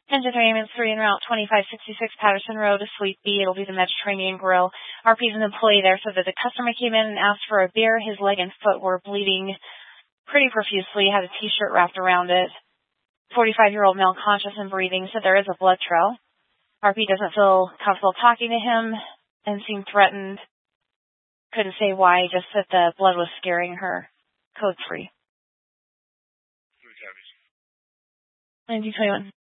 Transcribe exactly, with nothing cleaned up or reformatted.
Engine three ambulance three en route twenty-five sixty-six Patterson Road, Suite B. It'll be the Mediterranean Grill. R P's an employee there, so that the customer came in and asked for a beer. His leg and foot were bleeding pretty profusely, had a T-shirt wrapped around it. forty-five-year-old male conscious and breathing, so there is a blood trail. R P doesn't feel comfortable talking to him and seemed threatened. Couldn't say why, just that the blood was scaring her. Code three. nineteen twenty-one.